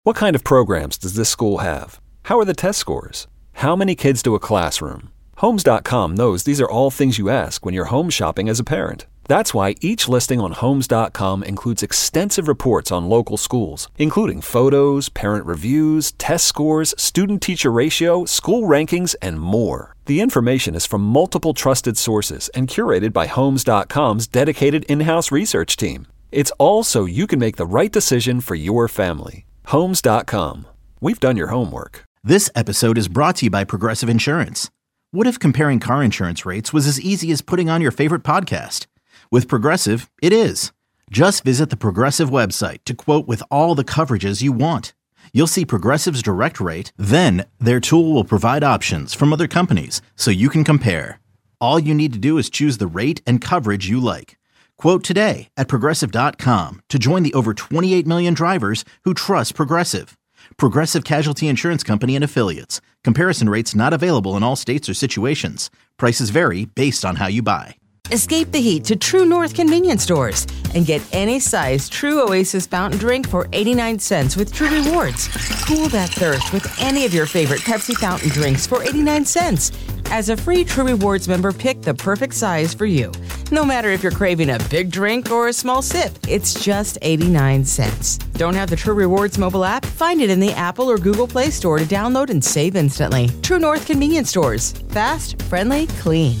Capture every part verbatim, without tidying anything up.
What kind of programs does this school have? How are the test scores? How many kids do a classroom? Homes dot com knows these are all things you ask when you're home shopping as a parent. That's why each listing on Homes dot com includes extensive reports on local schools, including photos, parent reviews, test scores, student-teacher ratio, school rankings, and more. The information is from multiple trusted sources and curated by Homes dot com's dedicated in-house research team. It's all so you can make the right decision for your family. Homes dot com. We've done your homework. This episode is brought to you by Progressive Insurance. What if comparing car insurance rates was as easy as putting on your favorite podcast? With Progressive, it is. Just visit the Progressive website to quote with all the coverages you want. You'll see Progressive's direct rate, then their tool will provide options from other companies so you can compare. All you need to do is choose the rate and coverage you like. Quote today at Progressive dot com to join the over twenty-eight million drivers who trust Progressive. Progressive Casualty Insurance Company and Affiliates. Comparison rates not available in all states or situations. Prices vary based on how you buy. Escape the heat to True North convenience stores and get any size True Oasis fountain drink for eighty-nine cents with True Rewards. Cool that thirst with any of your favorite Pepsi fountain drinks for eighty-nine cents. As a free True Rewards member, pick the perfect size for you. No matter if you're craving a big drink or a small sip, it's just eighty-nine cents. Don't have the True Rewards mobile app? Find it in the Apple or Google Play Store to download and save instantly. True North convenience stores. Fast, friendly, clean.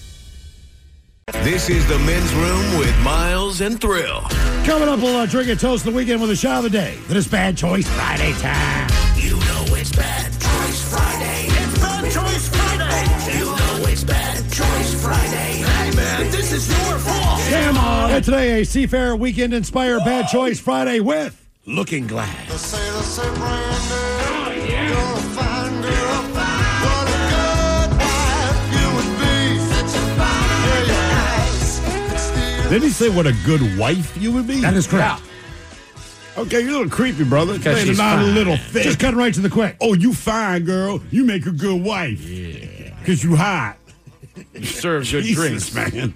This is the Men's Room with Miles and Thrill. Coming up, we'll uh, drink and toast the weekend with a shot of the day. Then it's Bad Choice Friday time. You know it's Bad Choice Friday. It's Bad Choice Friday. You know it's Bad Choice Friday. Hey, man, this is your fault. Come on. And today, a Seafair weekend-inspired Bad Choice Friday with Looking Glass. The sailor said, Brandy, Oh, yeah. you're a fine girl. What a good wife you would be. Such a fine yeah, your eyes could steal. Didn't he say what a good wife you would be? That is correct. Okay, you're a little creepy, brother. Because she's not a little thick. Just cutting right to the quick. Oh, you fine, girl. You make a good wife. Yeah. Because you hot. You serve good Jesus, drinks, man.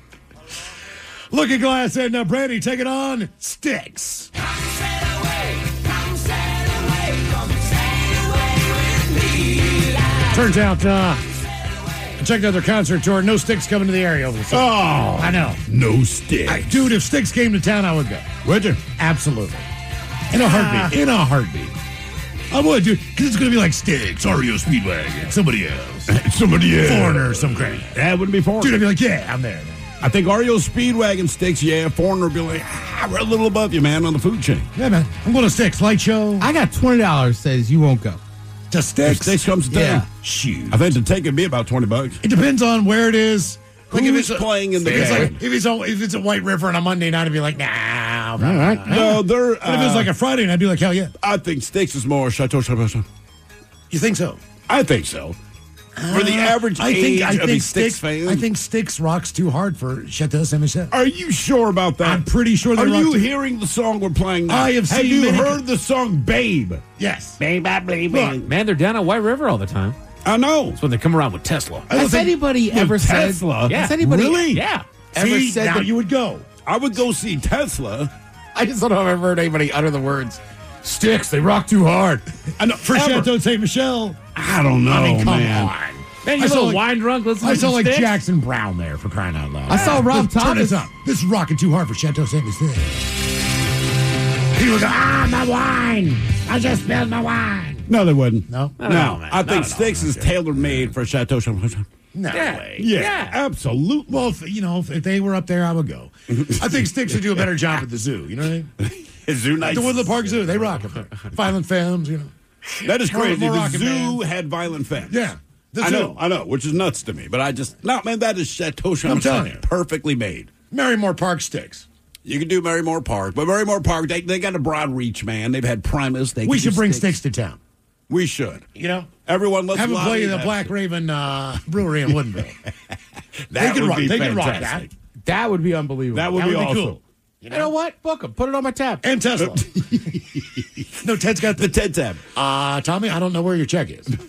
Looking Glass and uh, Brandy taking on Styx. Come sail away, come sail away, come sail away with me. Turns out, uh, I checked out their concert tour. No Styx coming to the area over the summer. Oh, I know. no sticks. I, dude, if Styx came to town, I would go. Would you? Absolutely. In a heartbeat. In a heartbeat. I would, dude, because it's going to be like Styx, R E O Speedwagon, somebody else. Somebody else. Foreigner or some crap. That wouldn't be Foreigner. Dude, I'd be like, yeah, I'm there. I think R E O Speedwagon Sticks, yeah. Foreigner would be like, ah, we're a little above you, man, on the food chain. Yeah, man. I'm going to Styx. Light show. I got twenty dollars says you won't go. To Styx? If Sticks comes to town, Yeah. Shoot. I think the ticket would be about twenty bucks. It depends on where it is. Like if Who's it's a- playing in the if it's game? like if it's a, if it's a White River on a Monday night, I'd be like, nah. All right. No, they're. Uh, But if it was like a Friday night, I'd be like, hell yeah. I think Sticks is more Chateau Chateau. You think so? I think so. For the average I think age I of think a Sticks Styx fan. I think Styx rocks too hard for Chateau Saint Michel. Are you sure about that? I'm pretty sure they Are rock you too- hearing the song we're playing now? I have Have seen you many- heard the song Babe? Yes. Babe, I believe Look, in. Man, they're down at White River all the time. I know. That's when they come around with Tesla. I don't Has think- anybody With ever Tesla? said? Yeah. Has anybody Really? Yeah. ever See, said now that? you would go. I would go see Tesla. I just don't know if I've ever heard anybody utter the words. Styx, they rock too hard. I know, For ever. Chateau Saint Michel. I don't know, I mean, come man. on. Man, you I saw little like- wine drunk listening I to saw like Styx? Jackson Brown there for crying out loud. I saw Rob Turn Thomas. this up. This is rocking too hard for Chateau Saint Michel. People go, ah, my wine. I just spilled my wine. No, they wouldn't. No? No, know, man. I Not think at all. Sticks is tailor-made for Chateau Chateau. No Yeah. way. Yeah, Yeah. absolutely. Well, if, you know, if, if they were up there, I would go. I think Styx would do a better job at the zoo. You know what I mean? Zoo nice. The Woodland Park Zoo, they rock up there. Violent Femmes, you know. That is More- crazy. more the rockin' zoo man. had violent femmes. Yeah. The I zoo. know, I know, which is nuts to me. But I just, no, man, that is Chateau Chateau. I'm telling you. Perfectly made. Marymore Park Styx. You can do Marymore Park, but Marymore Park, they, they got a broad reach, man. They've had Primus. They We can should do bring Styx to town. We should. You know? Everyone, let's Have them lobby play the that Black shit. Raven uh, Brewery in Woodinville. That they could would rock, be they could rock fantastic. that. That would be unbelievable. That would That be would be awesome. cool. You know what? Book them. Put it on my tab. And Tesla. no, Ted's got The the. TED tab. Uh, Tommy, I don't know where your check is.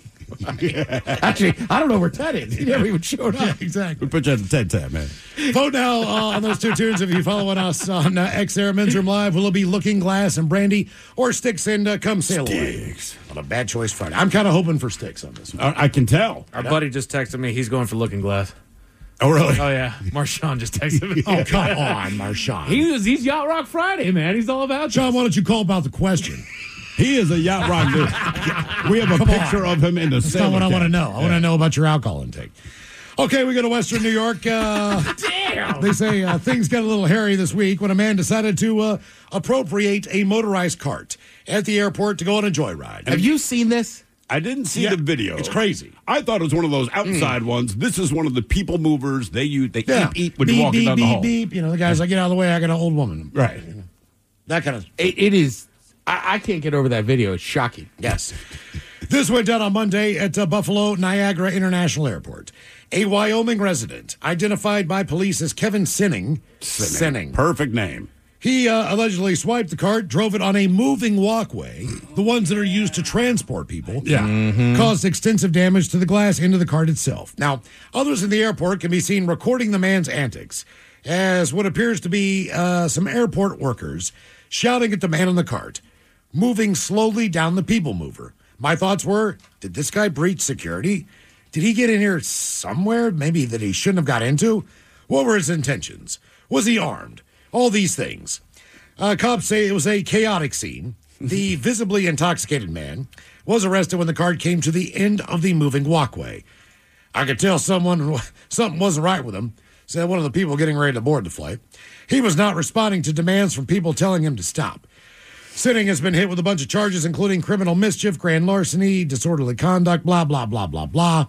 Actually, I don't know where Ted is. He never even showed up. Yeah, exactly. We put you at the Ted tab, man. Vote now uh, on those two tunes if you following us on uh, X Air Men's Room Live. Will it be Looking Glass and Brandy or Sticks and uh, Come Sail Sticks. Away? On a Bad Choice Friday. I'm kind of hoping for Sticks on this one. I, I can tell. Our buddy just texted me. He's going for Looking Glass. Oh, really? Oh, yeah. Marshawn just texted me. Oh, come on, Marshawn. He was, he's Yacht Rock Friday, man. He's all about John, this. why don't you call about the question? He is a yacht rock dude. We have a Come picture on. of him in the That's not what I want to know. I want to know about your alcohol intake. Okay, we go to Western New York. Uh, Damn. They say uh, things got a little hairy this week when a man decided to uh, appropriate a motorized cart at the airport to go on a joyride. Have you seen this? I didn't see Yeah, the video. it's crazy. I thought it was one of those outside ones. This is one of the people movers. They use they Yeah. eat, eat when beep, you're walking beep, down beep, the hall. beep. You know, the guy's like, get out of the way. I got an old woman. Right. That kind of. It, it is. I, I can't get over that video. It's shocking. Yes. This went down on Monday at uh, Buffalo Niagara International Airport. A Wyoming resident, identified by police as Kevin Sinning. Sinning. Perfect name. He uh, allegedly swiped the cart, drove it on a moving walkway, the ones that are used to transport people. Yeah. Caused extensive damage to the glass into the cart itself. Now, others in the airport can be seen recording the man's antics as what appears to be uh, some airport workers shouting at the man in the cart, moving slowly down the people mover. My thoughts were, did this guy breach security? Did he get in here somewhere, maybe that he shouldn't have got into? What were his intentions? Was he armed? All these things. Uh, cops say it was a chaotic scene. The visibly intoxicated man was arrested when the cart came to the end of the moving walkway. I could tell someone something wasn't right with him, said one of the people getting ready to board the flight. He was not responding to demands from people telling him to stop. Sinning has been hit with a bunch of charges, including criminal mischief, grand larceny, disorderly conduct, blah, blah, blah, blah, blah.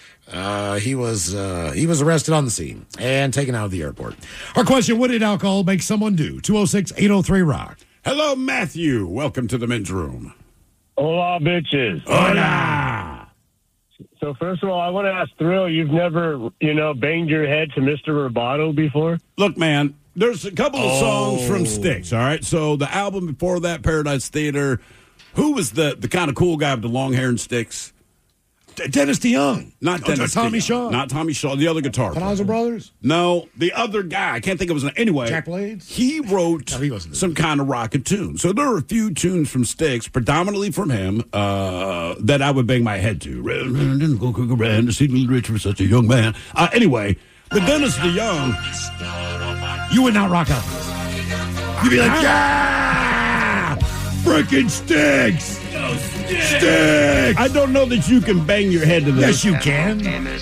Uh, he was uh, he was arrested on the scene and taken out of the airport. Our question, what did alcohol make someone do? two oh six, eight oh three, rock. Hello, Matthew. Welcome to the men's room. Hola, bitches. Hola. So first of all, I want to ask Thrill, you've never, you know, banged your head to Mister Roboto before? Look, man, there's a couple of songs Oh. from Styx, all right? So the album before that, Paradise Theater, who was the, the kind of cool guy with the long hair and Styx? Dennis DeYoung. Not Oh, Dennis Tommy DeYoung. Shaw. Not Tommy Shaw, the other guitar player. Palazzo Brothers? No, the other guy. I can't think of his name. Anyway, Jack Blades? he wrote No, he wasn't some kind of rocket tune. So there are a few tunes from Styx, predominantly from him, uh, that I would bang my head to. Didn't go cook around to see me rich for such a young man. Uh, anyway, with Dennis DeYoung, You would not rock out to this. You'd be like, yeah! Freaking Sticks! Sticks! I don't know that you can bang your head to this. Yes, you can.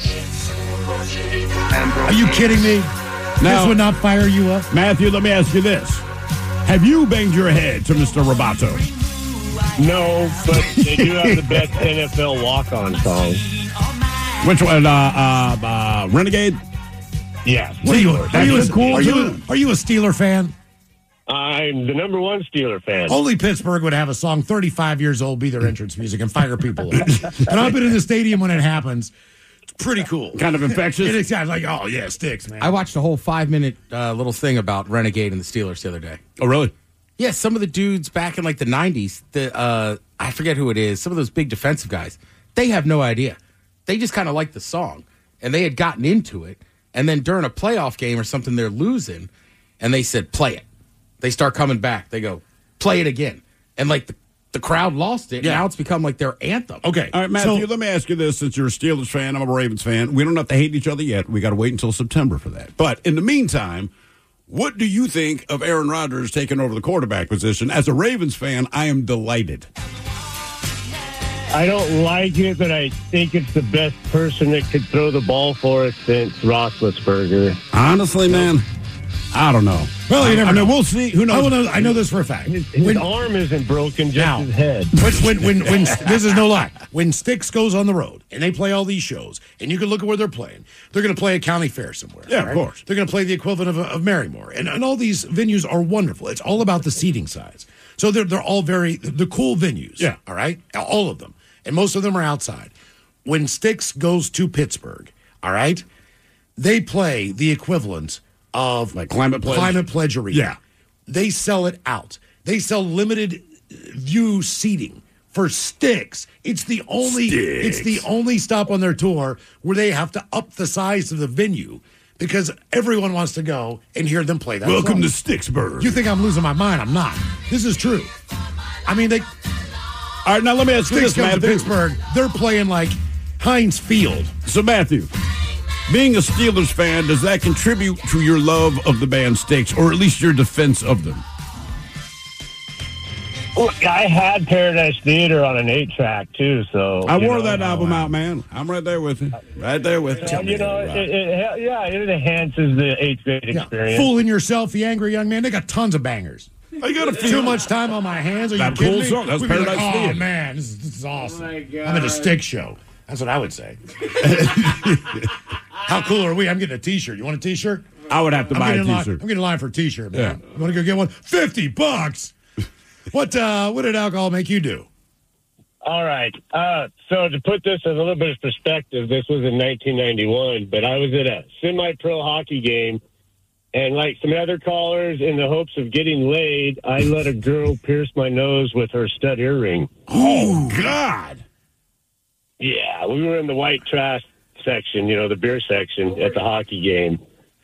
Are you kidding me? Now- This would not fire you up? Matthew, let me ask you this. Have you banged your head to Mister Roboto? No, but they do have the best N F L walk-on song. Which one? Uh, uh, uh, Renegade? Yes. What are you? Are That's you, a a, cool are, you, tune. are you a Steeler fan? I'm the number one Steeler fan. Only Pittsburgh would have a song thirty-five years old be their entrance music and fire people up. And I've been in the stadium when it happens. It's pretty cool. Kind of infectious? It's kind of like, oh, yeah, Sticks, man. I watched a whole five minute uh, little thing about Renegade and the Steelers the other day. Oh, really? Yeah, some of the dudes back in like the nineties, the uh, I forget who it is, some of those big defensive guys, they have no idea. They just kind of like the song, and they had gotten into it, and then during a playoff game or something, they're losing, and they said, play it. They start coming back. They go, play it again. And like the, the crowd lost it. Yeah. Now it's become like their anthem. Okay. All right, Matthew, so- let me ask you this. Since you're a Steelers fan, I'm a Ravens fan. We don't have to hate each other yet. We got to wait until September for that. But in the meantime, what do you think of Aaron Rodgers taking over the quarterback position? As a Ravens fan, I am delighted. I don't like it, but I think it's the best person that could throw the ball for us since Roethlisberger. Honestly, man, I don't know. Well, you never I mean, know. we'll see. Who knows? I, will know, I know this for a fact. His, his When- arm isn't broken, just Now. his head. when, when, when, when, this is no lie. When Styx goes on the road and they play all these shows, and you can look at where they're playing, they're going to play a county fair somewhere. Yeah, of right? course. They're going to play the equivalent of, of Marymore, and, and all these venues are wonderful. It's all about the seating size. So they're they're all very the cool venues. Yeah. all right, all of them, and most of them are outside. When Styx goes to Pittsburgh, all right, they play the equivalent of Like Climate Pledge? Climate Pledge Arena. Yeah. They sell it out. They sell limited view seating for Styx. It's the only Styx. it's the only stop on their tour where they have to up the size of the venue because everyone wants to go and hear them play that Welcome song. to Styxburg. You think I'm losing my mind? I'm not. This is true. I mean, they All right, now let me ask you Styx this, comes to Matthew. Pittsburgh. They're playing like Heinz Field. So, Matthew, being a Steelers fan, does that contribute to your love of the band Styx, or at least your defense of them? Look, I had Paradise Theater on an eight track too, so I you wore know, that album out, man. I'm right there with you. Right there with you. uh, you know, it, it, yeah, it enhances the eighth grade Yeah. experience. Fooling yourself, you angry young man. They got tons of bangers. I got a few. Too much time on my hands. Are you That kidding cool me? song. That's We'd be Paradise like, oh Theater. man, this is, this is awesome. my God. I'm at a Styx show. That's what I would say. How cool are we? I'm getting a T-shirt. You want a T-shirt? I would have to I'm buy a getting in line. T-shirt. I'm getting in line for a T-shirt, man. Yeah. You want to go get one? Fifty bucks. What? Uh, what did alcohol make you do? All right. Uh, so to put this in a little bit of perspective, this was in nineteen ninety-one, but I was at a semi-pro hockey game, and like some other callers, in the hopes of getting laid, I let a girl pierce my nose with her stud earring. Oh, God. Yeah, we were in the white trash section, you know, the beer section at the hockey game.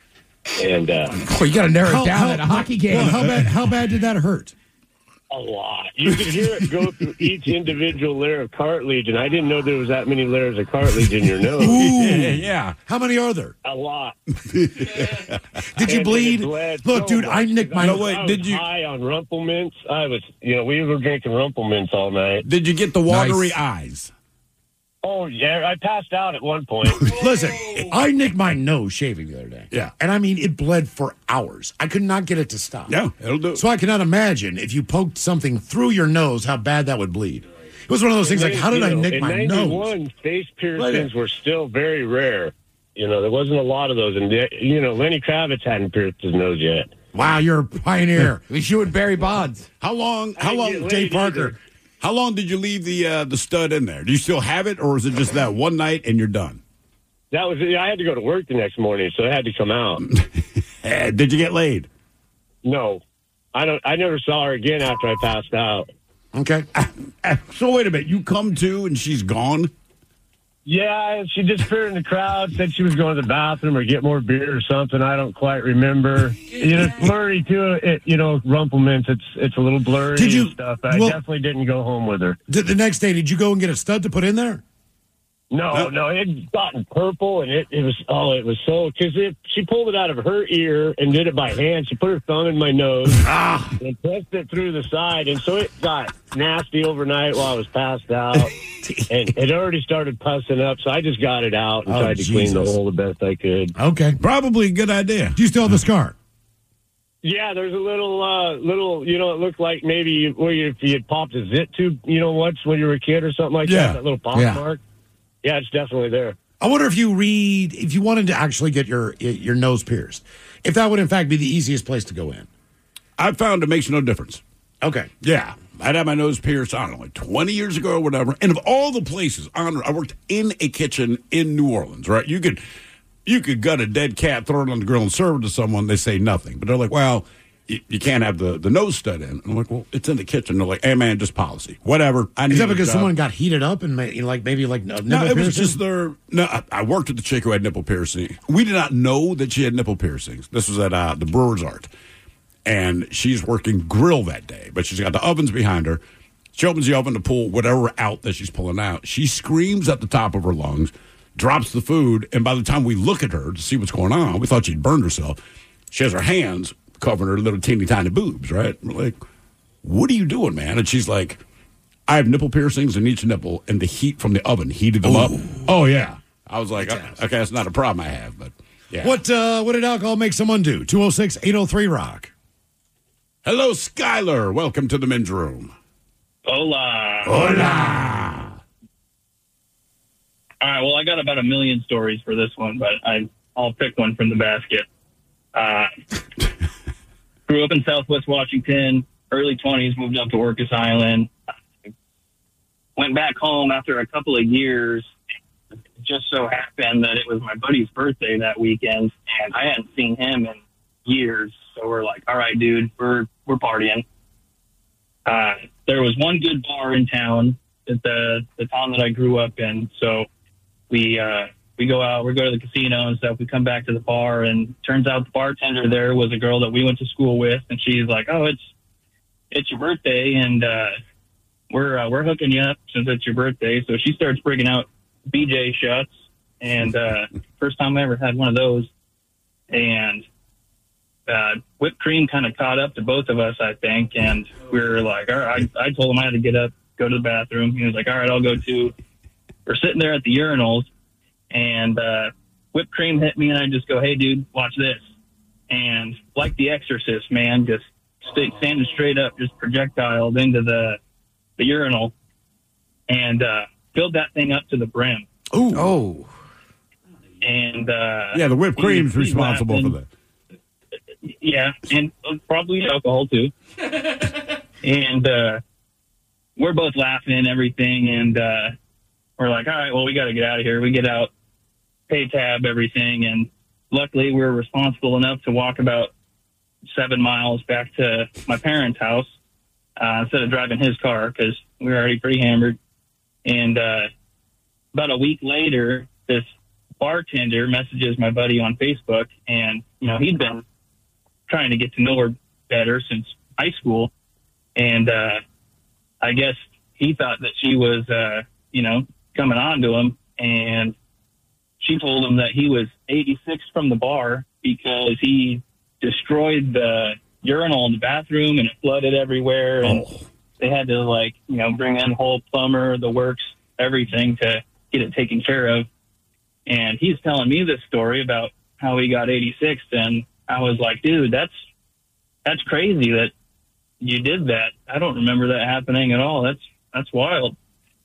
And uh, Oh, you got to narrow it down at a hockey game. Well, how bad? How bad did that hurt? a lot. You could hear it go through each individual layer of cartilage, and I didn't know there was that many layers of cartilage in your nose. yeah, yeah. How many are there? A lot. Did you And bleed? it bled Look, so dude, I much. nicked my. I was- No, wait, I was did you- high on Rumplemints? I was, you know, we were drinking Rumplemints all night. Did you get the watery Nice. eyes? Oh yeah, I passed out at one point. Listen, I nicked my nose shaving the other day. Yeah. And I mean, it bled for hours. I could not get it to stop. Yeah, it'll do. So I cannot imagine if you poked something through your nose, how bad that would bleed. It was one of those things like, how did I You know, nick in my nose? ninety-one, face piercings were still very rare. You know, there wasn't a lot of those. And, you know, Lenny Kravitz hadn't pierced his nose yet. Wow, you're a pioneer. We shoot Barry Bonds. How long? I How didn't long? get laid Dave Parker. either. How long did you leave the uh, the stud in there? Do you still have it, or is it just that one night and you're done? That was it. I had to go to work the next morning, so it had to come out. Eh, did you get laid? No, I don't. I never saw her again after I passed out. Okay. Eh, So wait a minute. You come to and she's gone. Yeah, she disappeared in the crowd. Said she was going to the bathroom or get more beer or something. I don't quite remember. You know, it's blurry too. It, you know, Rumplemints. It's it's a little blurry Did you- and stuff. I well- definitely didn't go home with her. The, the next day, did you go and get a stud to put in there? No, no, it had gotten purple, and it, it was, oh, it was so, because she pulled it out of her ear and did it by hand. She put her thumb in my nose Ah. and pressed it through the side, and so it got nasty overnight while I was passed out, and it already started pussing up, so I just got it out and Oh, tried to clean the Jesus. hole the best I could. Okay. Probably a good idea. Do you still have the scar? Yeah, there's a little, uh, little, you know, it looked like maybe where you, if you had popped a zit tube, you know, once when you were a kid or something like Yeah. that, that little pop Yeah. mark. Yeah, it's definitely there. I wonder if you read, if you wanted to actually get your your nose pierced, if that would in fact be the easiest place to go in. I found it makes no difference. Okay. Yeah. I'd had my nose pierced, I don't know, like twenty years ago or whatever. And of all the places, on, I worked in a kitchen in New Orleans, right? You could you could gut a dead cat, throw it on the grill, and serve it to someone. They say nothing. But they're like, well, you, you can't have the, the nose stud in. I'm like, well, it's in the kitchen. They're like, hey, man, just policy. Whatever. I Is need that a because job. someone got heated up and made, you know, like maybe like no, No, it was just their. No, I, I worked with the chick who had nipple piercing. We did not know that she had nipple piercings. This was at uh, the Brewer's Art, and she's working grill that day. But she's got the ovens behind her. She opens the oven to pull whatever out that she's pulling out. She screams at the top of her lungs, drops the food, and by the time we look at her to see what's going on, we thought she'd burned herself. She has her hands covering her little teeny tiny boobs. Right? We're like, what are you doing, man? And she's like, I have nipple piercings in each nipple, and the heat from the oven heated them up. Oh, yeah. I was like, okay, that's not a problem I have, but yeah. What uh, what did alcohol make someone do? two oh six, eight oh three, rock. Hello, Skyler. Welcome to the men's room. Hola. Hola. All right, well, I got about a million stories for this one, but I, I'll pick one from the basket. Uh, grew up in Southwest Washington, early twenties, moved up to Orcas Island. Went back home after a couple of years. It just so happened that it was my buddy's birthday that weekend, and I hadn't seen him in years. So we're like, all right, dude, we're we're partying. Uh, there was one good bar in town at the the town that I grew up in. So we uh, we go out, we go to the casino and stuff. We come back to the bar, and turns out the bartender there was a girl that we went to school with, and she's like, "Oh, it's it's your birthday, and uh, we're uh, we're hooking you up since it's your birthday." So she starts bringing out B J shots, and uh, first time I ever had one of those, and uh, whipped cream kind of caught up to both of us, I think, and we were like, all right, I, I told him I had to get up, go to the bathroom. He was like, all right, I'll go too. We're sitting there at the urinals, and uh, whipped cream hit me, and I just go, hey, dude, watch this. And like The Exorcist, man, just stay, standing straight up, just projectiled into the, the urinal, and uh, filled that thing up to the brim. Ooh. Oh. And uh, yeah, the whipped cream's he, responsible for that. Yeah, and probably alcohol too. And uh, we're both laughing and everything, and uh, we're like, all right, well, we got to get out of here. We get out, pay tab, everything, and luckily we were responsible enough to walk about seven miles back to my parents' house uh, instead of driving his car because we were already pretty hammered. And uh, about a week later, this bartender messages my buddy on Facebook, and, you know, he'd been trying to get to know her better since high school. And uh, I guess he thought that she was, uh, you know, coming on to him. And she told him that he was eighty-six from the bar because he destroyed the urinal in the bathroom and it flooded everywhere. And oh. they had to, like, you know, bring in a whole plumber, the works, everything to get it taken care of. And he's telling me this story about how he got eighty-six, and I was like, dude, that's that's crazy that you did that. I don't remember that happening at all. That's that's wild.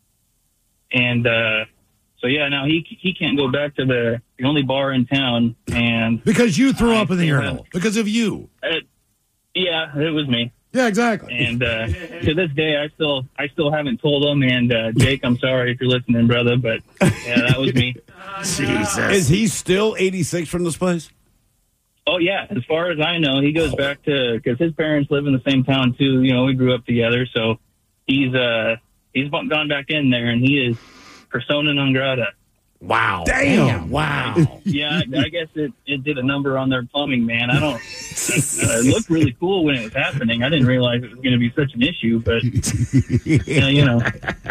And uh, so yeah, now he he can't go back to the, the only bar in town, and because you threw I up in the still urinal have- because of you. It, yeah, it was me. Yeah, exactly. And uh, to this day, I still I still haven't told him. And uh, Jake, I'm sorry if you're listening, brother, but yeah, that was me. Jesus. Is he still eighty-six from this place? Oh, yeah. As far as I know, he goes back to, because his parents live in the same town, too. You know, we grew up together. So he's uh he's gone back in there, and he is persona non grata. Wow. Damn. Wow. Yeah, I, I guess it, it did a number on their plumbing, man. I don't, uh, it looked really cool when it was happening. I didn't realize it was going to be such an issue, but, uh, you know.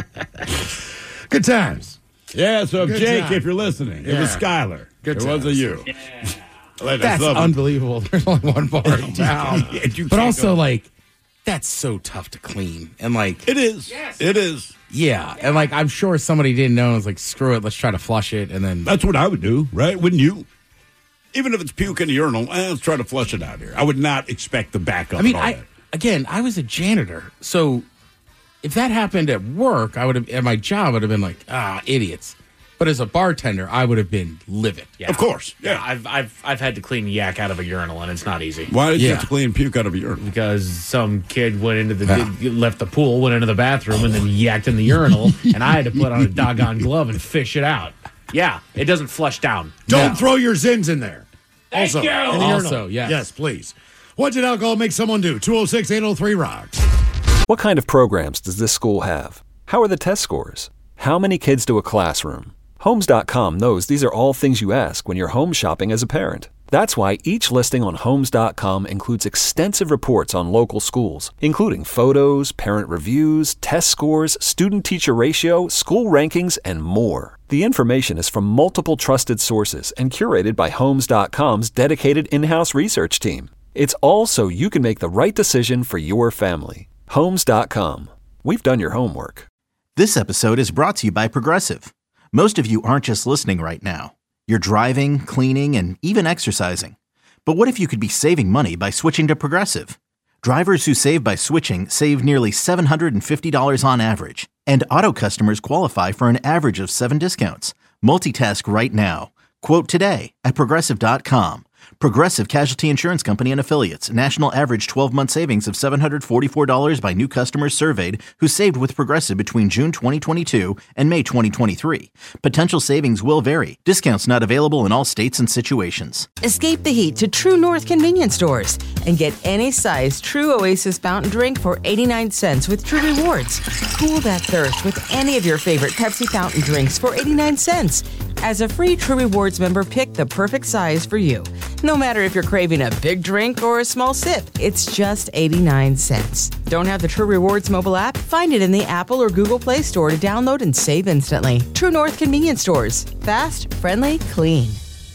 Good times. Yeah, so if Good Jake, job. if you're listening, it was Yeah. Skylar. Good it wasn't times. you. Yeah. Like, That's lovely. unbelievable. There's only one bar in town. Yeah, you But can't also, go- like, that's so tough to clean. And, like, It is. It is. yeah. And, like, I'm sure somebody didn't know and was like, screw it, let's try to flush it. And then, That's what I would do, right? Wouldn't you? Even if it's puke in the urinal, eh, let's try to flush it out here. I would not expect the backup. I mean, and all I, that. again, I was a janitor. So if that happened at work, I would have, at my job, I would have been like, ah, idiots. But as a bartender, I would have been livid. Yeah. Of course. Yeah. Yeah. I've I've I've had to clean yak out of a urinal, and it's not easy. Why did you Yeah. have to clean puke out of a urinal? Because some kid went into the Yeah. left the pool, went into the bathroom, and then yacked in the urinal, and I had to put on a doggone glove and fish it out. Yeah, it doesn't flush down. Don't No. throw your Zins in there. Thank also, you. in the Also, urinal. yes. Yes, please. What did alcohol make someone do? two oh six, eight oh three, rocks. What kind of programs does this school have? How are the test scores? How many kids to a classroom? Homes dot com knows these are all things you ask when you're home shopping as a parent. That's why each listing on Homes dot com includes extensive reports on local schools, including photos, parent reviews, test scores, student-teacher ratio, school rankings, and more. The information is from multiple trusted sources and curated by Homes dot com's dedicated in-house research team. It's all so you can make the right decision for your family. Homes dot com. We've done your homework. This episode is brought to you by Progressive. Most of you aren't just listening right now. You're driving, cleaning, and even exercising. But what if you could be saving money by switching to Progressive? Drivers who save by switching save nearly seven hundred fifty dollars on average. And auto customers qualify for an average of seven discounts. Multitask right now. Quote today at Progressive dot com. Progressive Casualty Insurance Company and Affiliates. National average twelve-month savings of seven hundred forty-four dollars by new customers surveyed who saved with Progressive between June twenty twenty-two and May twenty twenty-three. Potential savings will vary. Discounts not available in all states and situations. Escape the heat to True North convenience stores and get any size True Oasis fountain drink for eighty-nine cents with True Rewards. Cool that thirst with any of your favorite Pepsi fountain drinks for eighty-nine cents. As a free True Rewards member, pick the perfect size for you. No matter if you're craving a big drink or a small sip, it's just eighty-nine cents. Don't have the True Rewards mobile app? Find it in the Apple or Google Play Store to download and save instantly. True North convenience stores. Fast, friendly, clean.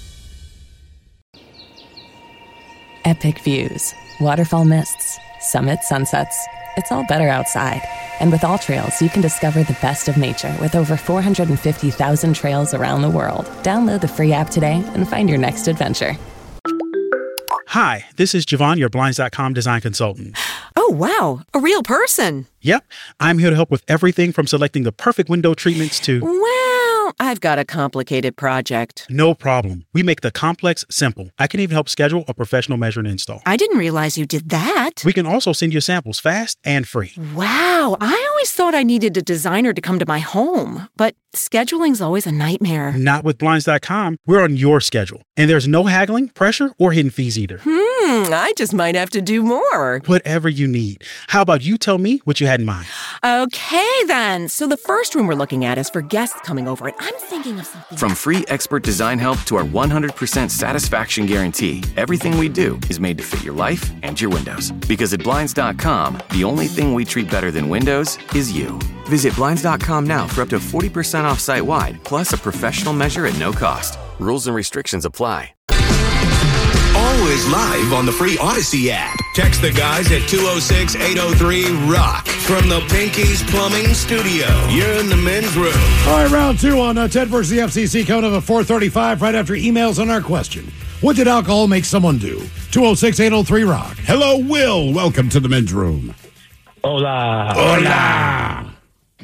Epic views, waterfall mists, summit sunsets. It's all better outside. And with All Trails, you can discover the best of nature with over four hundred fifty thousand trails around the world. Download the free app today and find your next adventure. Hi, this is Javon, your Blinds dot com design consultant. Oh, wow. A real person. Yep. I'm here to help with everything from selecting the perfect window treatments to... Well, I've got a complicated project. No problem. We make the complex simple. I can even help schedule a professional measure and install. I didn't realize you did that. We can also send you samples fast and free. Wow. I always thought I needed a designer to come to my home, but scheduling's always a nightmare. Not with Blinds dot com. We're on your schedule. And there's no haggling, pressure, or hidden fees either. Hmm, I just might have to do more. Whatever you need. How about you tell me what you had in mind? Okay, then. So the first room we're looking at is for guests coming over, and I'm thinking of something. From free expert design help to our one hundred percent satisfaction guarantee, everything we do is made to fit your life and your windows. Because at Blinds dot com, the only thing we treat better than windows is you. Visit Blinds dot com now for up to forty percent off site-wide, plus a professional measure at no cost. Rules and restrictions apply. Always live on the free Odyssey app. Text the guys at two oh six, eight oh three, ROCK from the Pinky's Plumbing Studio. You're in the men's room. All right, round two on uh, Ted versus the F C C coming up at four thirty-five right after emails on our question. What did alcohol make someone do? two oh six, eight oh three, ROCK. Hello, Will. Welcome to the men's room. Hola. Hola.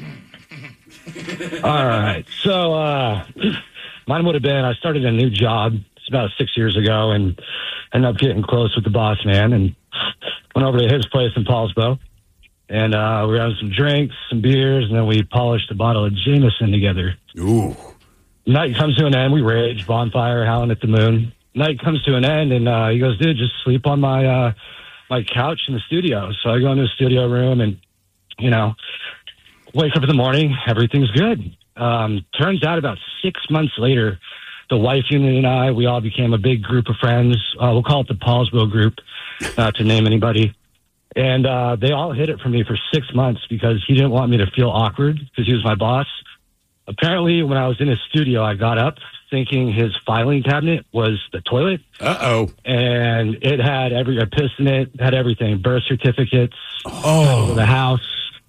All right. So, uh, mine would have been I started a new job. It's about six years ago and ended up getting close with the boss man and went over to his place in Paulsbo. And uh, we were having some drinks, some beers, and then we polished a bottle of Jameson together. Ooh. Night comes to an end. We rage, bonfire, howling at the moon. Night comes to an end, and uh, he goes, dude, just sleep on my uh, my couch in the studio. So I go into the studio room and, you know, wake up in the morning, everything's good. Um, turns out about six months later, the wife unit and I, we all became a big group of friends. Uh, we'll call it the Paulsville group, not to name anybody. And uh, they all hid it from me for six months because he didn't want me to feel awkward because he was my boss. Apparently, when I was in his studio, I got up thinking his filing cabinet was the toilet. Uh-oh. And it had every, a piss in it, had everything, birth certificates, oh. the house,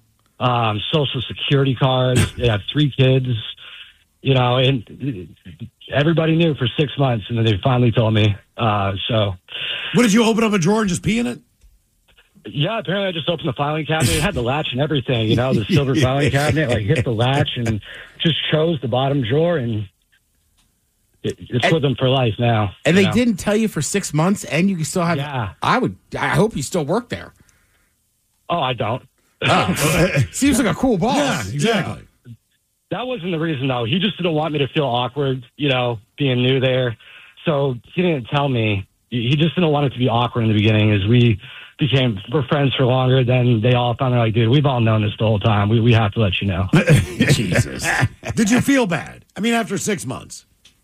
um, social security cards. They had three kids, you know, and everybody knew for six months. And then they finally told me. Uh, so. What, did you open up a drawer and just pee in it? Yeah, apparently I just opened the filing cabinet. It had the latch and everything, you know, the silver filing cabinet. Like, hit the latch and just chose the bottom drawer, and it, it's and, with them for life now. And they know? didn't tell you for six months, and you still have. Yeah. I would. I hope you still work there. Oh, I don't. Oh. Seems like a cool boss. Yeah, exactly. Yeah. That wasn't the reason, though. He just didn't want me to feel awkward, you know, being new there. So he didn't tell me. He just didn't want it to be awkward in the beginning, as we became, we're friends for longer. Then they all found out, like, dude, we've all known this the whole time. We we have to let you know. Jesus. Did you feel bad? I mean, after six months?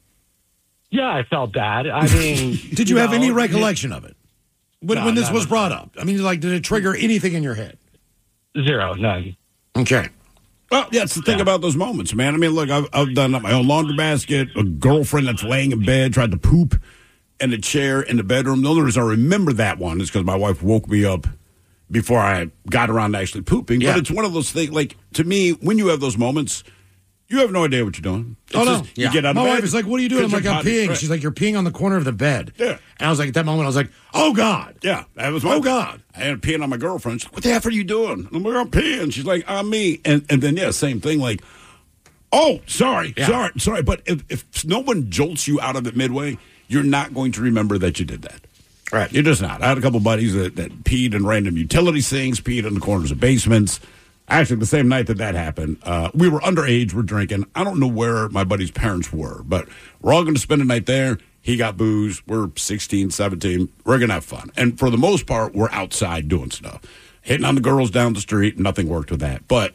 Yeah, I felt bad. I mean, did you, you have know, any recollection of it when, no, when this was of brought up? I mean, like, did it trigger anything in your head? Zero, none. Okay. Well, that's the thing yeah. about those moments, man. I mean, look, I've, I've done my own laundry basket, a girlfriend that's laying in bed, tried to poop in a chair in the bedroom. The only reason I remember that one is because my wife woke me up before I got around to actually pooping. Yeah. But it's one of those things, like, to me, when you have those moments, you have no idea what you're doing. It's oh, no. Just, you yeah. get out of my bed. wife is like, what are you doing? I'm like, I'm peeing. Right. She's like, you're peeing on the corner of the bed. Yeah. And I was like, at that moment, I was like, oh, God. Yeah. That was my, oh, God. I had peeing on my girlfriend. She's like, what the F are you doing? I'm like, I'm peeing. She's like, I'm me. And, and then, yeah, same thing, like, oh, sorry, yeah. sorry, sorry. But if, if no one jolts you out of it midway, you're not going to remember that you did that. Right. You're just not. I had a couple buddies that, that peed in random utility sinks, peed in the corners of basements. Actually, the same night that that happened, uh, we were underage, we're drinking. I don't know where my buddy's parents were, but we're all going to spend a night there. He got booze. We're sixteen, seventeen. We're going to have fun. And for the most part, we're outside doing stuff. Hitting on the girls down the street, nothing worked with that. But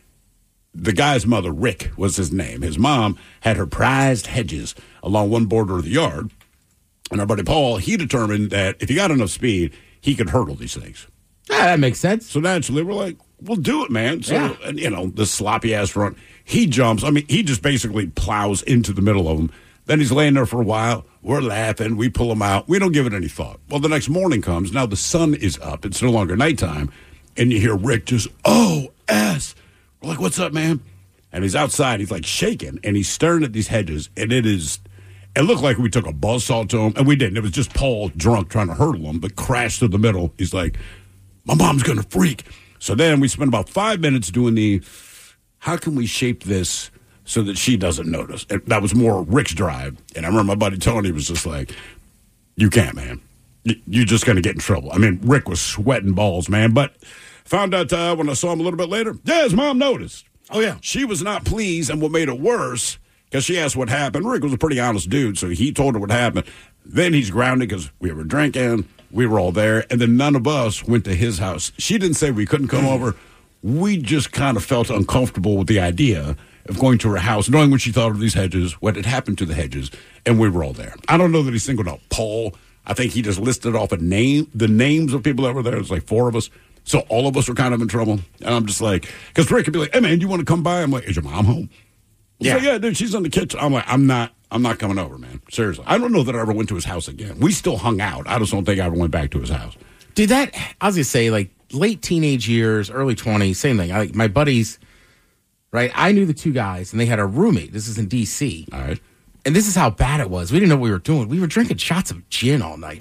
the guy's mother, Rick, was his name. His mom had her prized hedges along one border of the yard. And our buddy Paul, he determined that if he got enough speed, he could hurdle these things. Yeah, that makes sense. So naturally, we're like, we'll do it, man. So, Yeah. and, you know, the sloppy-ass front, he jumps. I mean, he just basically plows into the middle of them. Then he's laying there for a while. We're laughing. We pull him out. We don't give it any thought. Well, the next morning comes. Now the sun is up. It's no longer nighttime. And you hear Rick just, oh, S. We're like, what's up, man? And he's outside. He's like shaking. And he's staring at these hedges. And it is, it looked like we took a buzzsaw to him. And we didn't. It was just Paul drunk trying to hurdle him, but crashed through the middle. He's like, my mom's going to freak. So then we spent about five minutes doing the, how can we shape this so that she doesn't notice? And that was more Rick's drive. And I remember my buddy Tony was just like, you can't, man. Y- You're just going to get in trouble. I mean, Rick was sweating balls, man. But found out uh, when I saw him a little bit later, yeah, his mom noticed. Oh, yeah. She was not pleased, and what made it worse, because she asked what happened. Rick was a pretty honest dude, so he told her what happened. Then he's grounded because we were drinking. We were all there, and then none of us went to his house. She didn't say we couldn't come over. We just kind of felt uncomfortable with the idea of going to her house, knowing what she thought of these hedges, what had happened to the hedges, and we were all there. I don't know that he singled out Paul. I think he just listed off a name, the names of people that were there. There's like four of us. So all of us were kind of in trouble. And I'm just like, because Rick could be like, hey, man, you want to come by? I'm like, is your mom home? Yeah. So, yeah, dude, she's in the kitchen. I'm like, I'm not, I'm not coming over, man. Seriously. I don't know that I ever went to his house again. We still hung out. I just don't think I ever went back to his house. Dude, that, I was going to say, like, late teenage years, early twenties, same thing. I, like, my buddies, right, I knew the two guys, and they had a roommate. This is in D C All right. And this is how bad it was. We didn't know what we were doing. We were drinking shots of gin all night.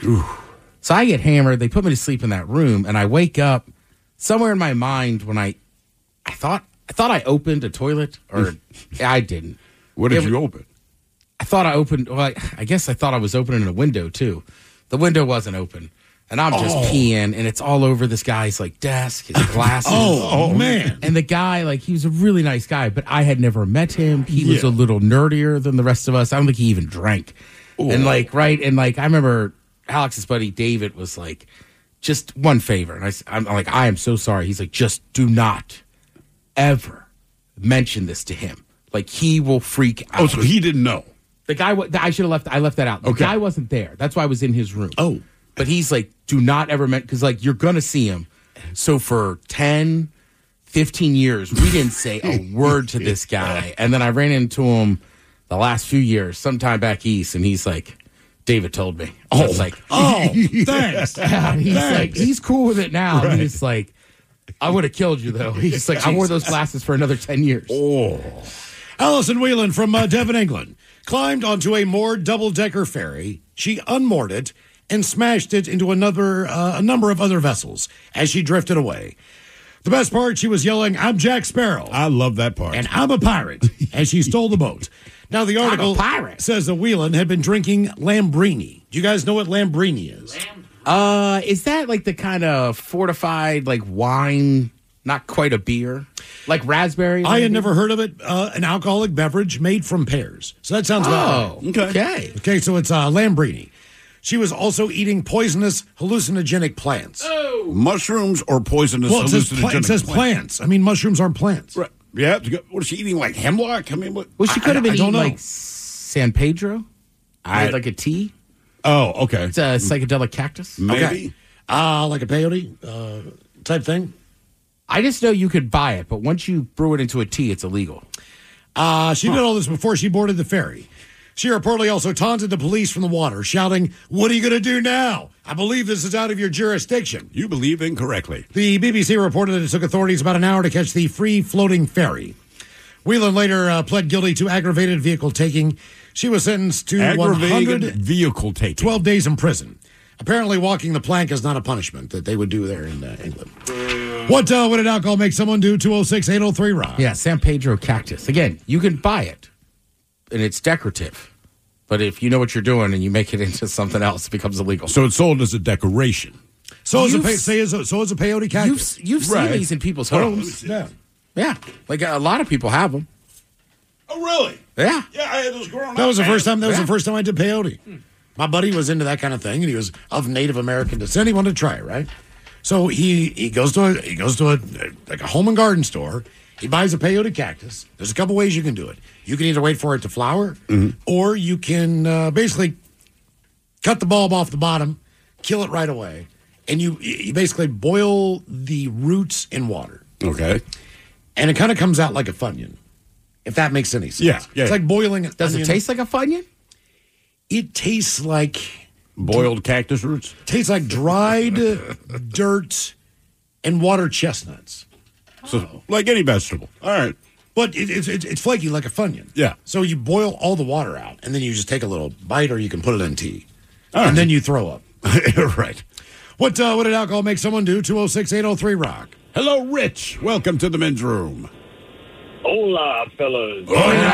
So I get hammered. They put me to sleep in that room, and I wake up somewhere in my mind when I, I thought, I thought I opened a toilet, or I didn't. What did It- you open? I thought I opened, well, I, I guess I thought I was opening a window, too. The window wasn't open. And I'm just Oh. peeing, and it's all over this guy's, like, desk, his glasses. Oh, oh, man. And the guy, like, he was a really nice guy, but I had never met him. He was Yeah. a little nerdier than the rest of us. I don't think he even drank. And, like, right, and, like, I remember Alex's buddy David was like, just one favor. And I, s- I'm like, I am so sorry. He's like, just do not ever mention this to him. Like, he will freak out. Oh, so he didn't know. The guy, wa- I should have left. I left that out. The Okay. guy wasn't there. That's why I was in his room. Oh, but he's like, do not ever mention, because like you're gonna see him. So for ten, fifteen years, we didn't say a word to this guy, and then I ran into him the last few years, sometime back east, and he's like, David told me. I was like, oh, thanks. and he's Thanks. like, he's cool with it now. Right. He's like, I would have killed you though. He's like, I wore those glasses for another ten years. Oh. Allison Whelan from uh, Devon, England, climbed onto a moored double-decker ferry. She unmoored it and smashed it into another uh, a number of other vessels as she drifted away. The best part, she was yelling, I'm Jack Sparrow. I love that part. And I'm a pirate, as she stole the boat. Now, the article pirate. says that Whelan had been drinking Lambrini. Do you guys know what Lambrini is? Uh, is that like the kind of fortified like wine, not quite a beer, like raspberry? I had maybe? never heard of it. Uh, an alcoholic beverage made from pears. So that sounds about Oh, right. okay. Okay, so it's uh, Lambrini. She was also eating poisonous hallucinogenic plants. Mushrooms or poisonous Well, it says, hallucinogenic pla- it says plants. I mean, mushrooms aren't plants. Right. Yeah. to go- What is she eating? Like hemlock? I mean, what? Well, she I- could have I been don't eating know. like San Pedro, I- like a tea. Oh, okay. It's a psychedelic cactus. Maybe. Okay. Uh, like a peyote uh, type thing. I just know you could buy it, but once you brew it into a tea, it's illegal. Uh, she did all this before she boarded the ferry. She reportedly also taunted the police from the water, shouting, "What are you going to do now? I believe this is out of your jurisdiction." You believe incorrectly. The B B C reported that it took authorities about an hour to catch the free-floating ferry. Whelan later uh, pled guilty to aggravated vehicle taking. She was sentenced to one Aggravated hundred vehicle taking. twelve days in prison. Apparently, walking the plank is not a punishment that they would do there in uh, England. What uh, what did alcohol make someone do? two oh six, eight oh three, Rob. Yeah, San Pedro cactus. Again, you can buy it, and it's decorative. But if you know what you're doing and you make it into something else, it becomes illegal. So it's sold as a decoration. So is a You've- pe- say is a, so is a peyote cactus. You've, you've Right. seen these in people's Hold on, homes. Yeah. Yeah. Like a lot of people have them. Oh, really? Yeah. Yeah, I had those growing That was the up, first man. time. That was Yeah. the first time I did peyote. My buddy was into that kind of thing, and he was of Native American descent. He wanted to try it, right? So he he goes to a he goes to a like a home and garden store. He buys a peyote cactus. There's a couple ways you can do it. You can either wait for it to flower, or you can uh, basically cut the bulb off the bottom, kill it right away, and you you basically boil the roots in water. Okay. And it kind of comes out like a Funyun, if that makes any sense. Yeah, yeah. It's like boiling. Does it taste like a Funyun? It tastes like boiled cactus roots. Tastes like dried dirt and water chestnuts. So, like any vegetable. All right. But it, it's it's it's flaky like a Funyun. Yeah. So you boil all the water out, and then you just take a little bite, or you can put it in tea, All and right. then you throw up. Right. What uh, what did alcohol make someone do? two oh six, eight oh three, rock. Hello, Rich. Welcome to the men's room. Hola, fellas.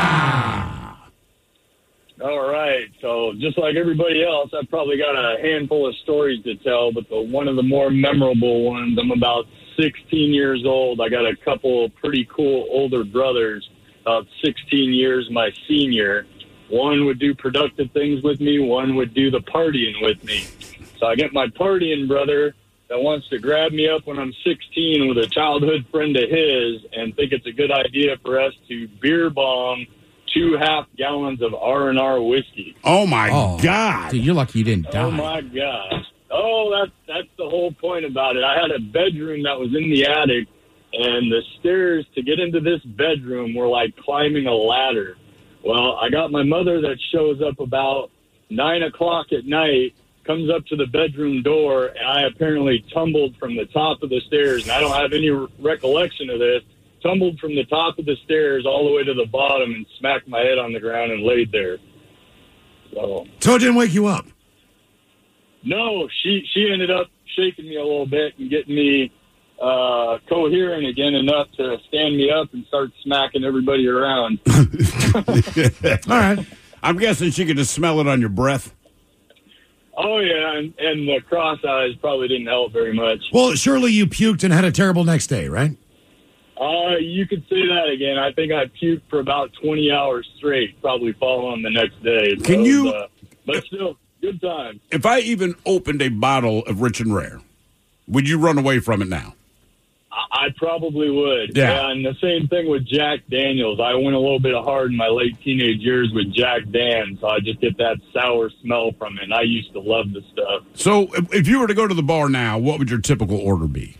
All right. So just like everybody else, I've probably got a handful of stories to tell, but the one of the more memorable ones, I'm about sixteen years old. I got a couple of pretty cool older brothers, about sixteen years my senior. One would do productive things with me. One would do the partying with me. So I get my partying brother that wants to grab me up when I'm sixteen with a childhood friend of his and think it's a good idea for us to beer bomb two half gallons of R and R whiskey. Oh, my Oh, God. Dude, you're lucky you didn't die. Oh, my gosh. Oh, that's, that's the whole point about it. I had a bedroom that was in the attic, and the stairs to get into this bedroom were like climbing a ladder. Well, I got my mother that shows up about nine o'clock at night, comes up to the bedroom door, and I apparently tumbled from the top of the stairs, and I don't have any re- recollection of this, tumbled from the top of the stairs all the way to the bottom and smacked my head on the ground and laid there. So, So it didn't wake you up. no, she, she ended up shaking me a little bit and getting me uh, coherent again enough to stand me up and start smacking everybody around. All right. I'm guessing she could just smell it on your breath. Oh, yeah, and, and the cross eyes probably didn't help very much. Well, surely you puked and had a terrible next day, right? Uh, you could say that again. I think I puked for about twenty hours straight, probably following the next day. So, Can you- Uh, but still, good time. If I even opened a bottle of Rich and Rare, would you run away from it now? I, I probably would. Yeah. And the same thing with Jack Daniels. I went a little bit hard in my late teenage years with Jack Dan, so I just get that sour smell from it. And I used to love the stuff. So if, if you were to go to the bar now, what would your typical order be?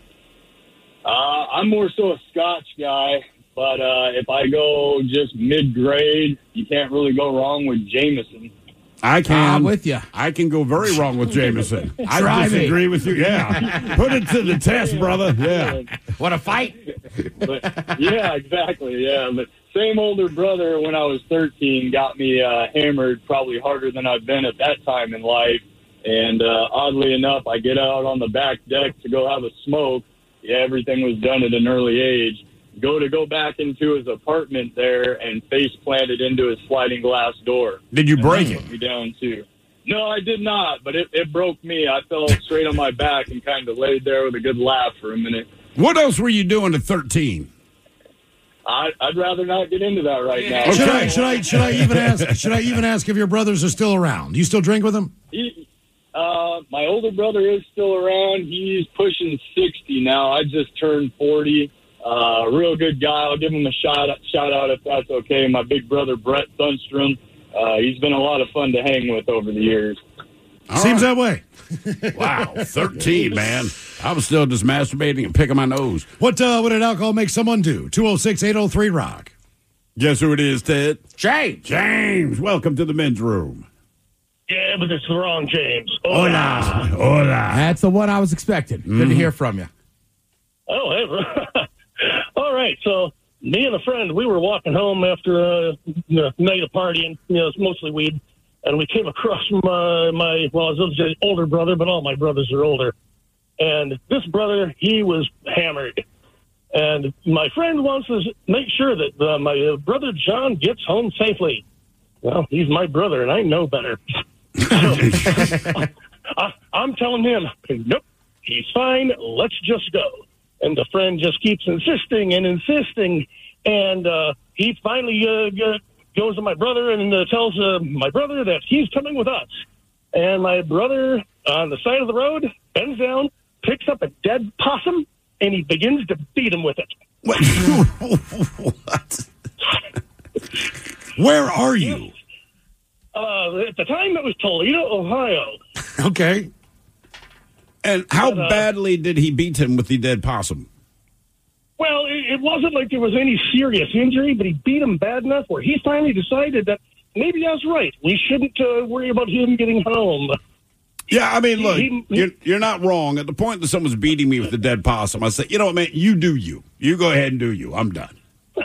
Uh, I'm more so a Scotch guy, but uh, if I go just mid-grade, you can't really go wrong with Jameson. I can. I'm with you. I can go very wrong with Jameson. I Try me. disagree with you. Yeah. Put it to the test, brother. Yeah. What a fight. But, yeah, exactly, yeah. But same older brother when I was thirteen got me uh, hammered probably harder than I've been at that time in life. And uh, oddly enough, I get out on the back deck to go have a smoke. Yeah, everything was done at an early age. Go to go back into his apartment there and face planted into his sliding glass door. Did you break And it? put me down too. No, I did not, but it, it broke me. I fell straight on my back and kind of laid there with a good laugh for a minute. What else were you doing at thirteen? I, I'd rather not get into that right now. Should I should I should I even ask should I even ask if your brothers are still around? You still drink with them? He, uh, my older brother is still around. He's pushing sixty now. I just turned forty. Uh, real good guy. I'll give him a shout shout out if that's okay. My big brother Brett Thunstrom. Uh, he's been a lot of fun to hang with over the years. Seems that way. Wow, thirteen, man. I was still just masturbating and picking my nose. What uh, what did alcohol make someone do? two oh six, eight oh three, rock. Guess who it is, Ted? James. James, welcome to the men's room. Yeah, but it's the wrong James. Hola. Hola. That's the one I was expecting. Good to hear from you. Oh, hey. All right. So me and a friend, we were walking home after a uh, night of partying. You know, it's mostly weed. And we came across my, my well, I was an older brother, but all my brothers are older. And this brother, he was hammered. And my friend wants to make sure that uh, my uh, brother John gets home safely. well, he's my brother, and I know better. I, I'm telling him, nope, he's fine. Let's just go. And the friend just keeps insisting and insisting. And uh, he finally uh, g- goes to my brother and uh, tells uh, my brother that he's coming with us. And my brother, on the side of the road, bends down, picks up a dead possum, and he begins to beat him with it. What? Where are you? Uh, at the time, it was Toledo, Ohio. Okay. And how But, uh, badly did he beat him with the dead possum? Well, it, it wasn't like there was any serious injury, but he beat him bad enough where he finally decided that maybe I was right. We shouldn't uh, worry about him getting home. Yeah, I mean, look, He- he- you're, you're not wrong. At the point that someone's beating me with the dead possum, I say, you know what, man, you do you. You go ahead and do you. I'm done.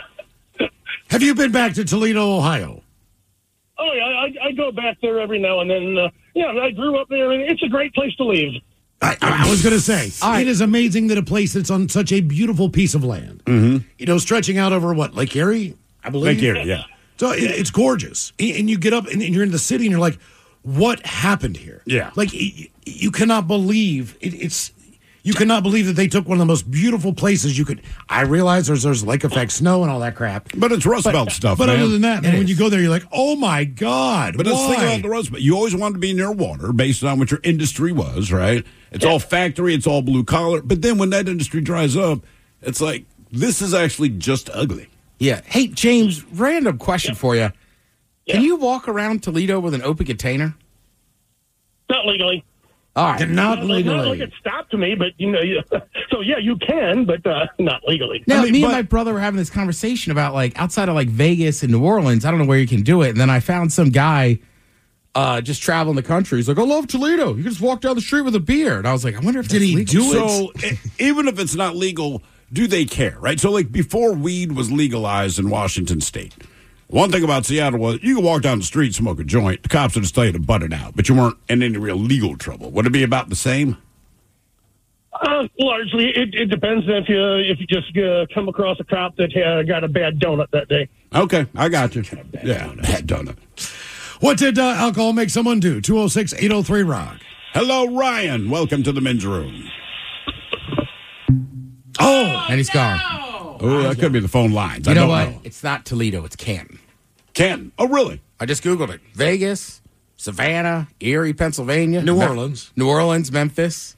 Have you been back to Toledo, Ohio? Oh, yeah, I, I go back there every now and then. Uh, yeah, I grew up there, and it's a great place to live. I, I was going to say, it is amazing that a place that's on such a beautiful piece of land, Mm-hmm. you know, stretching out over what, Lake Erie, I believe? Lake Erie, yeah. So it, it's gorgeous. And and you get up and you're in the city and you're like, what happened here? Yeah. Like, y- you cannot believe, it, it's, you cannot believe that they took one of the most beautiful places you could. I realize there's, there's lake effect snow and all that crap. But it's Rust Belt stuff, But man. other than that, It man, when is. you go there, you're like, oh my God. But let's think why? about the Rust Belt. You always wanted to be near water based on what your industry was, right? It's all factory, it's all blue collar. But then when that industry dries up, it's like, this is actually just ugly. Yeah. Hey, James, random question for you. Can you walk around Toledo with an open container? Not legally. All right. Not Not like legally. it stopped me, but, you know, you, so yeah, you can, but uh, not legally. Now, I mean, me but- and my brother were having this conversation about, like, outside of, like, Vegas and New Orleans, I don't know where you can do it. And then I found some guy uh, just traveling the country. He's like, I love Toledo. You can just walk down the street with a beer. And I was like, I wonder if Did that's he legal. do it? So e- even if it's not legal, do they care, right? So, like, before weed was legalized in Washington State, one thing about Seattle was you could walk down the street, smoke a joint, the cops would just tell you to butt it out, but you weren't in any real legal trouble. Would it be about the same? Uh, largely, it, it depends if you if you just uh, come across a cop that uh, got a bad donut that day. Okay, I got you. Yeah, bad donut. What did uh, alcohol make someone do? two oh six, eight oh three, rock. Hello, Ryan. Welcome to the men's room. Oh, and he's gone. Oh, that could be the phone lines. You I know don't what? know. It's not Toledo. It's Canton. Canton. Oh, really? I just Googled it. Vegas, Savannah, Erie, Pennsylvania. New Me- Orleans. New Orleans, Memphis.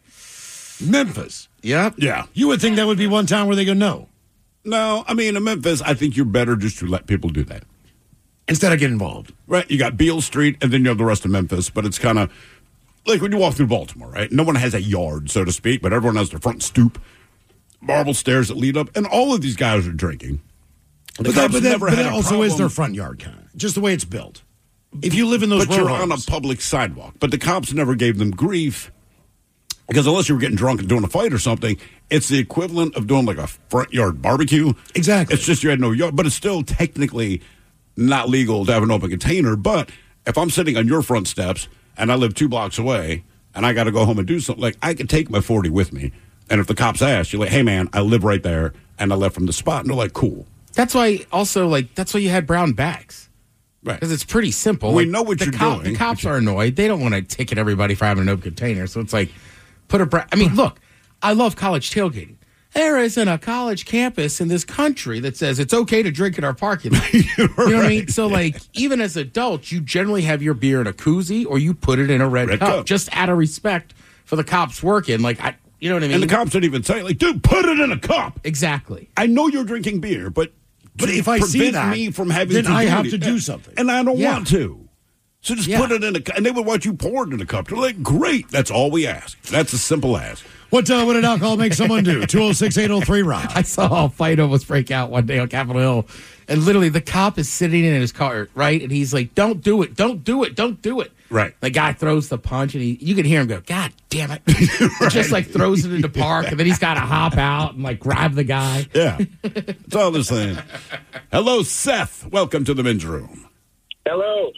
Memphis. Yep. Yeah. You would think that would be one town where they go, no. No, I mean, in Memphis, I think you're better just to let people do that. Instead of getting involved. Right? You got Beale Street, and then you have the rest of Memphis, but it's kind of like when you walk through Baltimore, right? No one has a yard, so to speak, but everyone has their front stoop, marble stairs that lead up, and all of these guys are drinking. But, The that, cops but that, never but had that a also is problem. their front yard, kind of. Just the way it's built. If you live in those But you're row on a homes. public sidewalk. But the cops never gave them grief because unless you were getting drunk and doing a fight or something, it's the equivalent of doing like a front yard barbecue. Exactly. It's just you had no yard, but it's still technically not legal to have an open container. But if I'm sitting on your front steps and I live two blocks away and I got to go home and do something, like I can take my forty with me. And if the cops ask, you're like, hey, man, I live right there and I left from the spot. And they're like, cool. That's why also, like, that's why you had brown bags. Right. Because it's pretty simple. We Like, know what the you're cop- doing. The cops are annoyed. They don't want to ticket everybody for having an open container. So it's like, put a. Bra- I mean, look, I love college tailgating. There isn't a college campus in this country that says it's okay to drink in our parking lot. You know what I mean? So, like, even as adults, you generally have your beer in a koozie or you put it in a red, Red cup, cup. just out of respect for the cops working. Like, I, you know what I mean? And the cops didn't even say, like, dude, put it in a cup. Exactly. I know you're drinking beer, but But to if I see prevent that, me from having then to I do have it, to do something. and I don't Yeah. want to. So just Yeah. put it in a cup, and they would watch you pour it in a cup. They're like, great, that's all we ask. That's as simple as. What, uh, what did alcohol make someone do? two oh six, eight oh three, rock. I saw a fight almost break out one day on Capitol Hill, and literally the cop is sitting in his car, right? And he's like, "Don't do it! Don't do it! Don't do it!" Right. The guy throws the punch, and he you can hear him go, "God damn it!" Right. Just like throws it into park, and then he's got to hop out and like grab the guy. Yeah, that's all they're saying. Hello, Seth. Welcome to the men's room. Hello.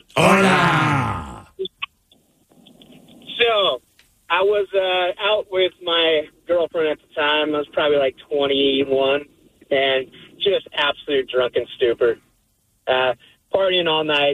Hola. So, I was uh, out with my girlfriend at the time. I was probably like twenty-one, and just absolute drunken stupor. Uh, partying all night,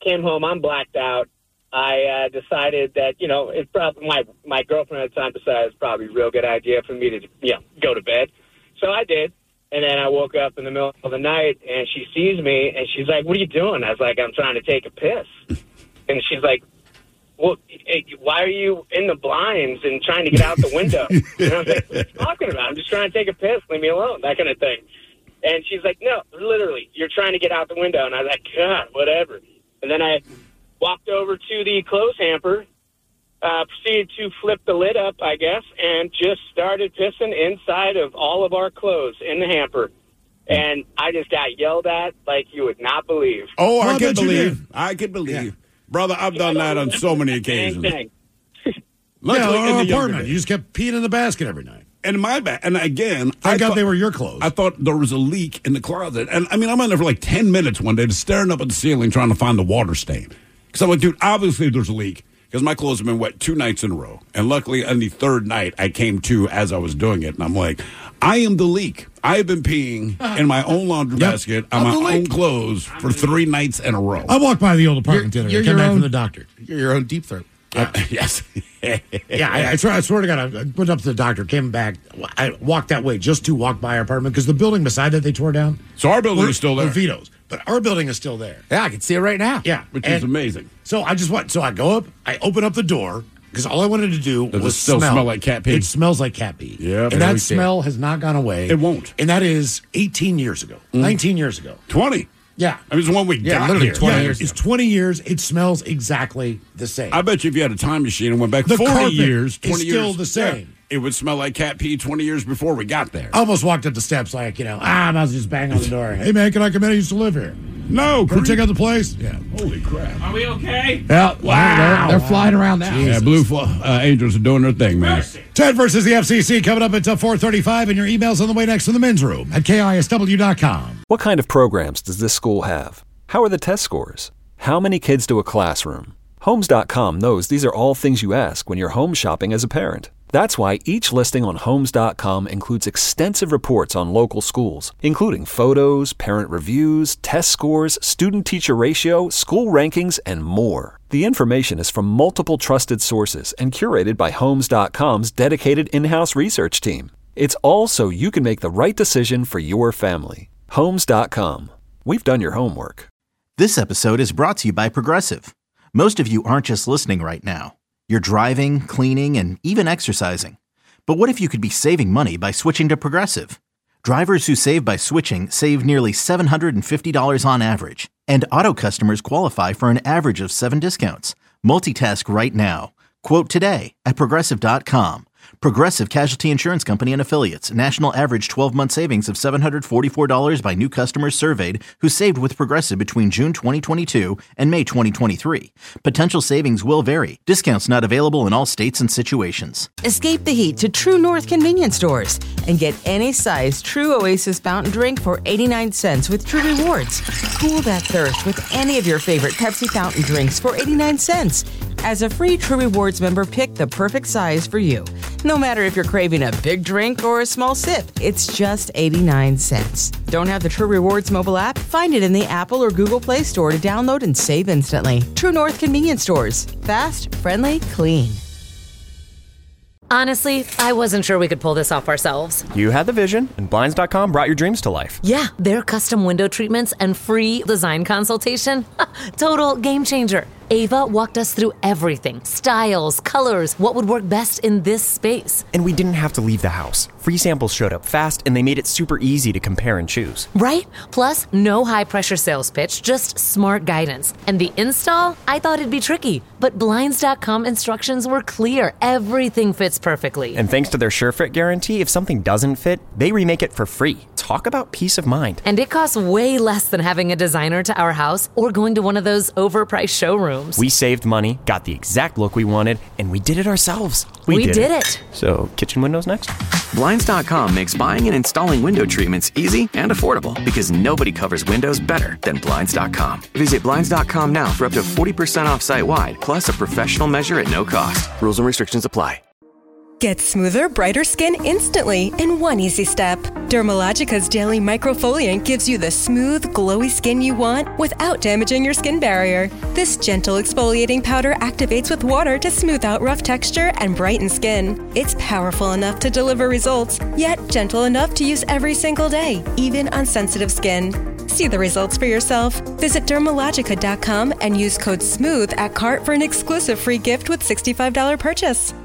came home. I'm blacked out. I uh, decided that, you know, it's probably my, my girlfriend at the time decided it was probably a real good idea for me to, you know, go to bed. So I did. And then I woke up in the middle of the night, and she sees me, and she's like, what are you doing? I was like, I'm trying to take a piss. And she's like, well, why are you in the blinds and trying to get out the window? And I was like, what are you talking about? I'm just trying to take a piss. Leave me alone, that kind of thing. And she's like, no, literally, you're trying to get out the window. And I was like, God, whatever. And then I walked over to the clothes hamper, uh, proceeded to flip the lid up, I guess, and just started pissing inside of all of our clothes in the hamper. And I just got yelled at like you would not believe. Oh, Well, I I can bet you believe. did. I can believe. Brother, I've done that on so many occasions. Same thing. Luckily, yeah, in our the younger apartment. days. You just kept peeing in the basket every night. And my bad. And again, Thank I God thought, they were your clothes. I thought there was a leak in the closet. And I mean, I'm in there for like ten minutes one day, just staring up at the ceiling trying to find the water stain. Because I'm like, dude, obviously there's a leak. Because my clothes have been wet two nights in a row. And luckily, on the third night, I came to as I was doing it. And I'm like, I am the leak. I have been peeing in my own laundry Yep. basket on I'm my the own leak. clothes for three nights in a row. I walked by the old apartment You're- today. you're I came your back own- from the doctor. You're your own deep throat. Uh, yes. Yeah, I, I, swear, I swear to God, I went up to the doctor, came back. I walked that way just to walk by our apartment because the building beside that they tore down. So our building were- is still there. were Vito's, but our building is still there. Yeah, I can see it right now. Yeah, Which and is amazing. So I just went. So I go up. I open up the door because all I wanted to do Does it was still smell like cat pee? It smells like cat pee. Yeah, and there that we see smell has not gone away. It won't. And that is eighteen years ago, nineteen years ago. twenty. Yeah, I mean, it's one we Yeah, got literally here. twenty yeah, years it's ago. twenty years. It smells exactly the same. I bet you if you had a time machine and went back The forty carpet years, is twenty still years, the same. yeah, it would smell like cat pee twenty years before we got there. I almost walked up the steps like, you know, ah, I might as well just bang on the door. Hey, man, can I come in? I used to live here. No, Can I check out the place? Yeah. Holy crap. Are we okay? Yeah. Wow. They're, they're flying around now. Yeah, Blue uh, Angels are doing their thing, man. Ted versus the F C C coming up at four thirty-five, and your email's on the way next to the men's room at K I S W dot com. What kind of programs does this school have? How are the test scores? How many kids do a classroom? Homes dot com knows these are all things you ask when you're home shopping as a parent. That's why each listing on Homes dot com includes extensive reports on local schools, including photos, parent reviews, test scores, student-teacher ratio, school rankings, and more. The information is from multiple trusted sources and curated by Homes dot com's dedicated in-house research team. It's all so you can make the right decision for your family. Homes dot com. We've done your homework. This episode is brought to you by Progressive. Most of you aren't just listening right now. You're driving, cleaning, and even exercising. But what if you could be saving money by switching to Progressive? Drivers who save by switching save nearly seven hundred fifty dollars on average. And auto customers qualify for an average of seven discounts. Multitask right now. Quote today at Progressive dot com. Progressive Casualty Insurance Company and Affiliates. National average twelve-month savings of seven hundred forty-four dollars by new customers surveyed who saved with Progressive between June twenty twenty-two and May twenty twenty-three. Potential savings will vary. Discounts not available in all states and situations. Escape the heat to True North convenience stores and get any size True Oasis fountain drink for eighty-nine cents with True Rewards. Cool that thirst with any of your favorite Pepsi fountain drinks for eighty-nine cents. As a free True Rewards member, pick the perfect size for you. No matter if you're craving a big drink or a small sip, it's just eighty-nine cents. Don't have the True Rewards mobile app? Find it in the Apple or Google Play Store to download and save instantly. True North convenience stores. Fast, friendly, clean. Honestly, I wasn't sure we could pull this off ourselves. You had the vision, and Blinds dot com brought your dreams to life. Yeah, their custom window treatments and free design consultation. Total game changer. Ava walked us through everything. Styles, colors, what would work best in this space. And we didn't have to leave the house. Free samples showed up fast, and they made it super easy to compare and choose. Right? Plus, no high-pressure sales pitch, just smart guidance. And the install? I thought it'd be tricky, but Blinds dot com instructions were clear. Everything fits perfectly. And thanks to their SureFit guarantee, if something doesn't fit, they remake it for free. Talk about peace of mind. And it costs way less than having a designer to our house or going to one of those overpriced showrooms. We saved money, got the exact look we wanted, and we did it ourselves. We did it. So, kitchen windows next? Blinds dot com makes buying and installing window treatments easy and affordable because nobody covers windows better than Blinds dot com. Visit Blinds dot com now for up to forty percent off site-wide, plus a professional measure at no cost. Rules and restrictions apply. Get smoother, brighter skin instantly in one easy step. Dermalogica's daily microfoliant gives you the smooth, glowy skin you want without damaging your skin barrier. This gentle exfoliating powder activates with water to smooth out rough texture and brighten skin. It's powerful enough to deliver results, yet gentle enough to use every single day, even on sensitive skin. See the results for yourself. Visit dermalogica dot com and use code SMOOTH at cart for an exclusive free gift with sixty-five dollars purchase.